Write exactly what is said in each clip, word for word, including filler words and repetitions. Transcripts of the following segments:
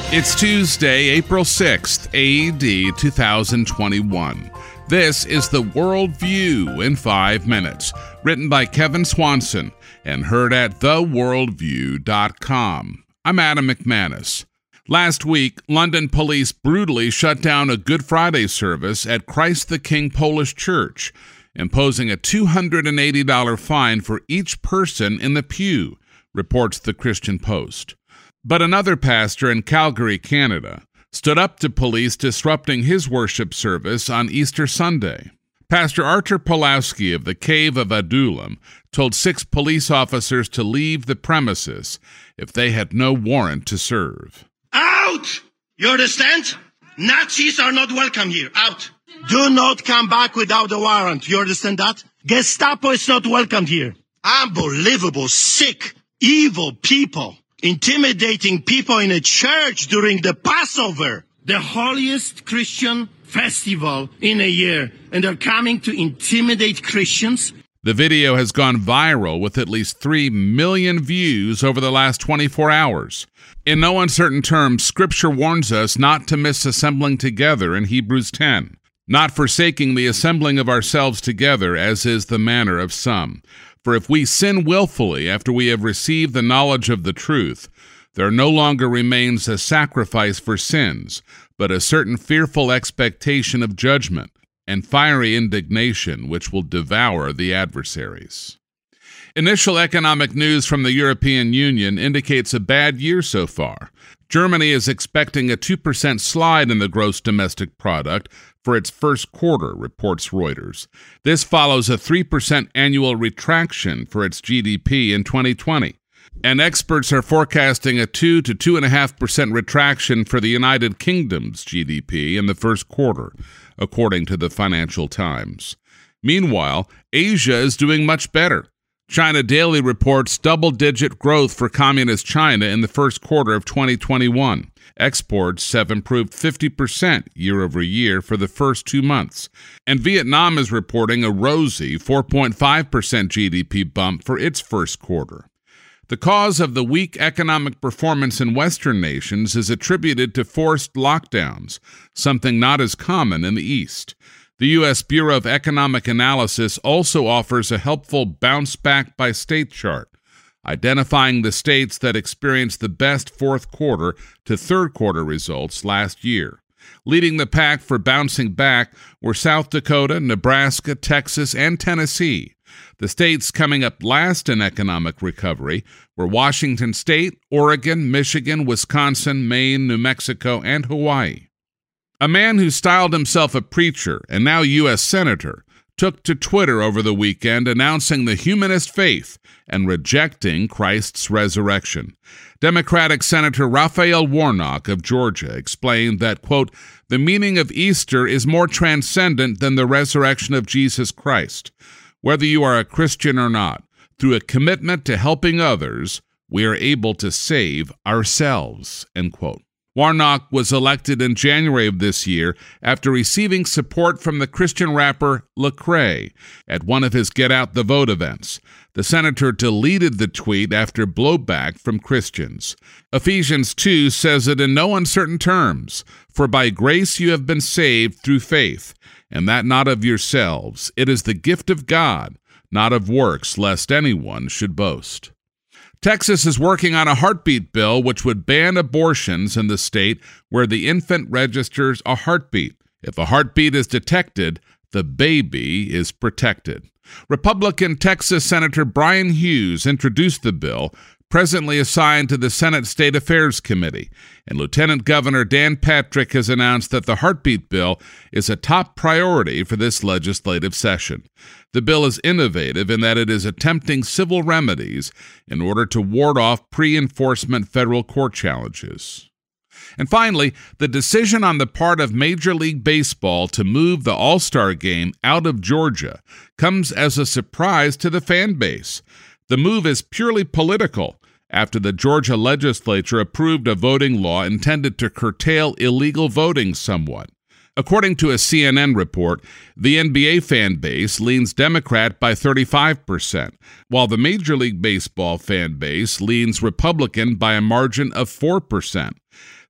It's Tuesday, April sixth, A D two thousand twenty-one. This is The World View in five minutes, written by Kevin Swanson and heard at the world view dot com. I'm Adam McManus. Last week, London police brutally shut down a Good Friday service at Christ the King Polish Church, imposing a two hundred eighty dollars fine for each person in the pew, reports the Christian Post. But another pastor in Calgary, Canada, stood up to police disrupting his worship service on Easter Sunday. Pastor Artur Pawlowski of the Cave of Adullam told six police officers to leave the premises if they had no warrant to serve. Out! You understand? Nazis are not welcome here. Out! Do not come back without a warrant. You understand that? Gestapo is not welcome here. Unbelievable, sick, evil people. Intimidating people in a church during the Passover, the holiest Christian festival in a year, and they're coming to intimidate Christians. The video has gone viral with at least three million views over the last twenty-four hours. In no uncertain terms, Scripture warns us not to miss assembling together in Hebrews ten, not forsaking the assembling of ourselves together, as is the manner of some. For if we sin willfully after we have received the knowledge of the truth, there no longer remains a sacrifice for sins, but a certain fearful expectation of judgment and fiery indignation which will devour the adversaries. Initial economic news from the European Union indicates a bad year so far. Germany is expecting a two percent slide in the gross domestic product for its first quarter, reports Reuters. This follows a three percent annual retraction for its G D P in twenty twenty. And experts are forecasting a two to two point five percent retraction for the United Kingdom's G D P in the first quarter, according to the Financial Times. Meanwhile, Asia is doing much better. China Daily reports double-digit growth for Communist China in the first quarter of twenty twenty-one. Exports have improved fifty percent year over year for the first two months. And Vietnam is reporting a rosy four point five percent G D P bump for its first quarter. The cause of the weak economic performance in Western nations is attributed to forced lockdowns, something not as common in the East. The U S Bureau of Economic Analysis also offers a helpful bounce-back by state chart, identifying the states that experienced the best fourth quarter to third quarter results last year. Leading the pack for bouncing back were South Dakota, Nebraska, Texas, and Tennessee. The states coming up last in economic recovery were Washington State, Oregon, Michigan, Wisconsin, Maine, New Mexico, and Hawaii. A man who styled himself a preacher and now U S Senator took to Twitter over the weekend announcing the humanist faith and rejecting Christ's resurrection. Democratic Senator Raphael Warnock of Georgia explained that, quote, the meaning of Easter is more transcendent than the resurrection of Jesus Christ. Whether you are a Christian or not, through a commitment to helping others, we are able to save ourselves, end quote. Warnock was elected in January of this year after receiving support from the Christian rapper Lecrae at one of his Get Out the Vote events. The senator deleted the tweet after blowback from Christians. Ephesians two says it in no uncertain terms, for by grace you have been saved through faith, and that not of yourselves. It is the gift of God, not of works, lest anyone should boast. Texas is working on a heartbeat bill which would ban abortions in the state where the infant registers a heartbeat. If a heartbeat is detected, the baby is protected. Republican Texas Senator Brian Hughes introduced the bill, presently assigned to the Senate State Affairs Committee, and Lieutenant Governor Dan Patrick has announced that the heartbeat bill is a top priority for this legislative session. The bill is innovative in that it is attempting civil remedies in order to ward off pre-enforcement federal court challenges. And finally, the decision on the part of Major League Baseball to move the All-Star Game out of Georgia comes as a surprise to the fan base. The move is purely political, after the Georgia legislature approved a voting law intended to curtail illegal voting somewhat. According to a C N N report, the N B A fan base leans Democrat by thirty-five percent, while the Major League Baseball fan base leans Republican by a margin of four percent.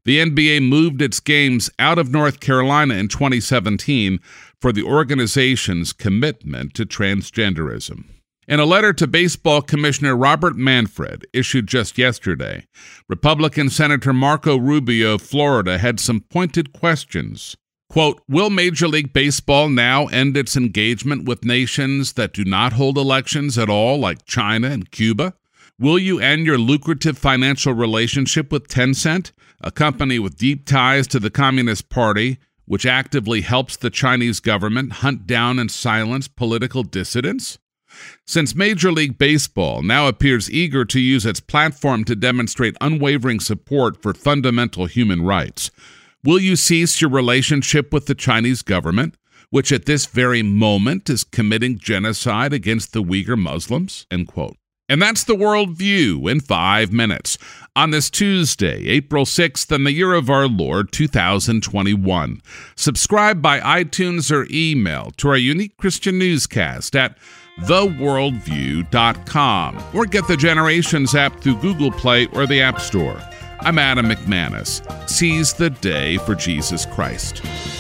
The N B A moved its games out of North Carolina in twenty seventeen for the organization's commitment to transgenderism. In a letter to Baseball Commissioner Robert Manfred, issued just yesterday, Republican Senator Marco Rubio of Florida had some pointed questions. Quote, will Major League Baseball now end its engagement with nations that do not hold elections at all, like China and Cuba? Will you end your lucrative financial relationship with Tencent, a company with deep ties to the Communist Party, which actively helps the Chinese government hunt down and silence political dissidents? Since Major League Baseball now appears eager to use its platform to demonstrate unwavering support for fundamental human rights, will you cease your relationship with the Chinese government, which at this very moment is committing genocide against the Uyghur Muslims? End quote. And that's the World View in five minutes on this Tuesday, April sixth, in the year of our Lord, two thousand twenty-one. Subscribe by iTunes or email to our unique Christian newscast at the world view dot com or get the Generations app through Google Play or the App Store. I'm Adam McManus. Seize the day for Jesus Christ.